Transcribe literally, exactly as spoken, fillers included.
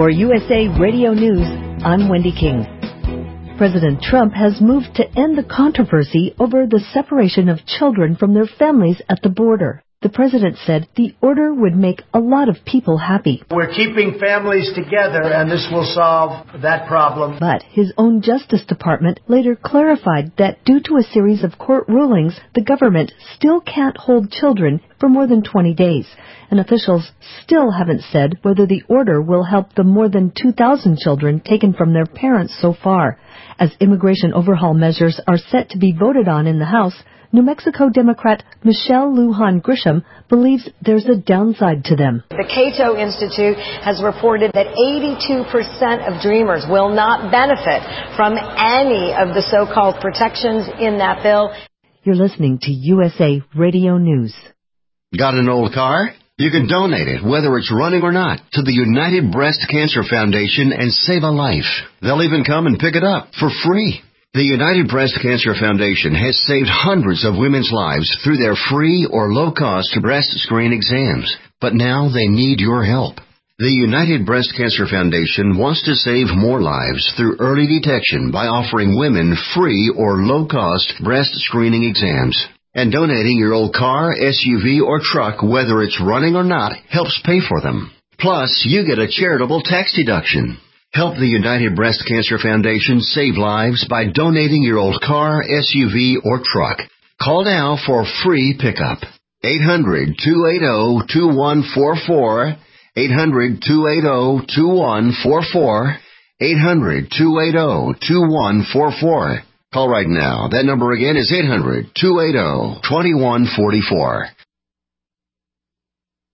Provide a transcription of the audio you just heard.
For U S A Radio News, I'm Wendy King. President Trump has moved to end the controversy over the separation of children from their families at the border. The president said the order would make a lot of people happy. We're keeping families together, and this will solve that problem. But his own Justice Department later clarified that due to a series of court rulings, the government still can't hold children for more than twenty days. And officials still haven't said whether the order will help the more than two thousand children taken from their parents so far. As immigration overhaul measures are set to be voted on in the House, New Mexico Democrat Michelle Lujan Grisham believes there's a downside to them. The Cato Institute has reported that eighty-two percent of Dreamers will not benefit from any of the so-called protections in that bill. You're listening to U S A Radio News. Got an old car? You can donate it, whether it's running or not, to the United Breast Cancer Foundation and save a life. They'll even come and pick it up for free. The United Breast Cancer Foundation has saved hundreds of women's lives through their free or low-cost breast screen exams, but now they need your help. The United Breast Cancer Foundation wants to save more lives through early detection by offering women free or low-cost breast screening exams. And donating your old car, S U V, or truck, whether it's running or not, helps pay for them. Plus, you get a charitable tax deduction. Help the United Breast Cancer Foundation save lives by donating your old car, S U V, or truck. Call now for free pickup. eight hundred, two eight zero, two one four four. eight hundred, two eight zero, two one four four. eight hundred, two eight zero, two one four four. Call right now. That number again is eight hundred, two eight zero, two one four four.